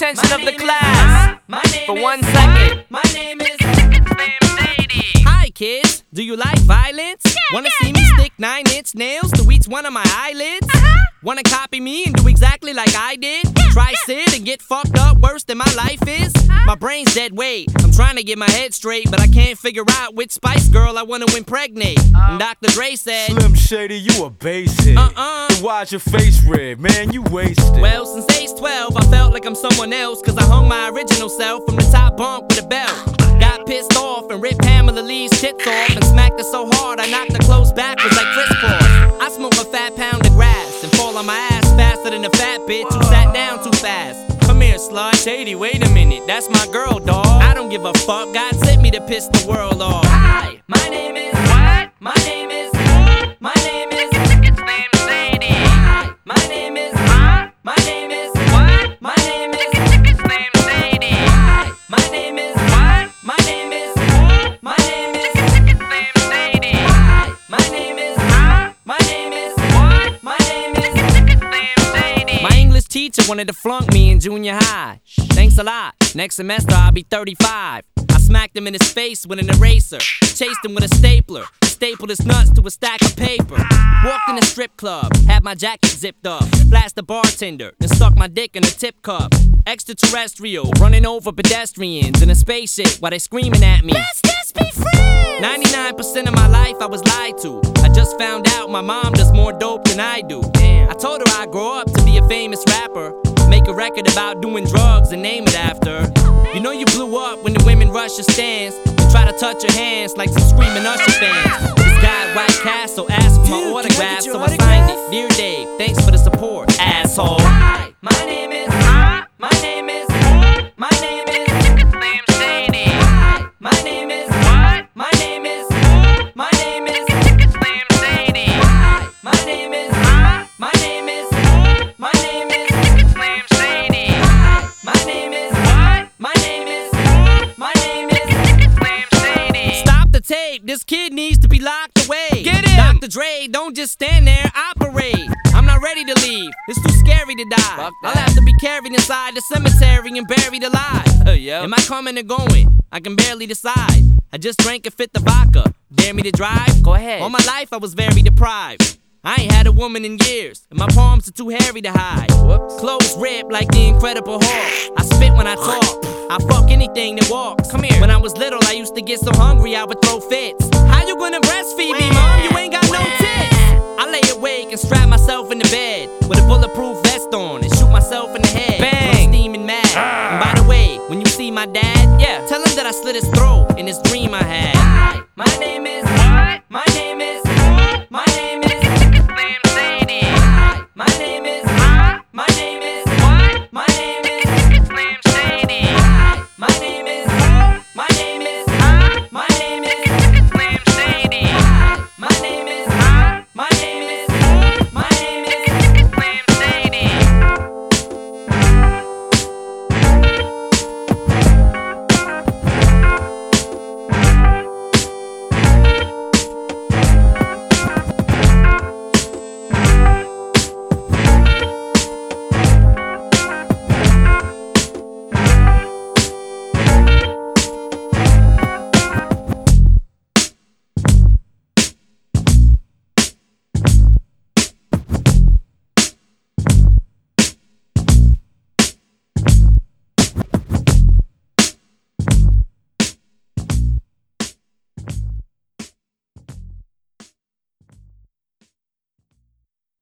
attention of the class for 1 second. My name is Hi kids, do you like violence? Wanna see me stick 9-inch nails to each one of my eyelids? Wanna copy me and do exactly like I did? Try sit and get fucked up worse than my life is? My brain's dead weight, I'm trying to get my head straight, but I can't figure out which Spice Girl I wanna impregnate. And Dr. Dre said, Slim Shady, you a basic. Then why's your face red, man? You wasted. Well, since age 12, I felt like I'm someone else, cause I hung my original self from the top bunk with a belt. Got pissed off and ripped Pamela Lee's tits off and smacked her so hard I knocked her clothes backwards like crisscross. I smoke a fat pound of grass and fall on my ass faster than a fat bitch who sat down too fast. Come here, slut. Shady, wait a minute, that's my girl, dawg. I don't give a fuck, God sent me to piss the world off. Hi, my name is what? My name is my name is It's Slim Shady. Hi, my name is my name is What? My name is It's Slim Shady. Hi, my name is What? My name is my name is It's Slim Shady. Hi, my name is my name is What? My name is It's Slim Shady. My English teacher wanted to flunk me in junior high. Thanks a lot. Next semester I'll be 35. I smacked him in his face with an eraser. Chased him with a stapler. Stapled his nuts to a stack of paper. Walked in a strip club, had my jacket zipped up. Flashed the bartender, then stuck my dick in a tip cup. Extraterrestrial, running over pedestrians in a spaceship while they screaming at me. Let's just be friends. 99% of my life I was lied to. I just found out my mom does more dope than I do. I told her I'd grow up to be a famous rapper. Make a record about doing drugs and name it after. You know you blew up when the women rush your stands and try to touch your hands like some screaming Usher fans. This guy at White Castle asked for my autograph, so I signed it. Dear Dave, thanks for the support, asshole. Hi, my name is my name is my name is Slim Shady. Hi, my name is What? my name is my name is Slim Shady. Hi, my name is my name is my name is Slim Shady. Hi, my name is What? my name is my name is Slim Shady. Stop the tape, this kid needs to be locked away. Get him! Dr. Dre, don't just stand there, operate. I'm not ready to leave, it's too scary to die. Fuck that. I'll have to be carried inside the cemetery and buried alive. Yep. Am I coming or going? I can barely decide. I just drank and fit the vodka. Dare me to drive? Go ahead. All my life I was very deprived. I ain't had a woman in years, and my palms are too hairy to hide. Whoops. Clothes ripped like the Incredible Hulk. I spit when I talk. I fuck anything that walks. Come here. When I was little, I used to get so hungry I would throw fits. How you gonna breastfeed me, mom? You ain't got no tits. I lay awake and strap myself in the bed with a bulletproof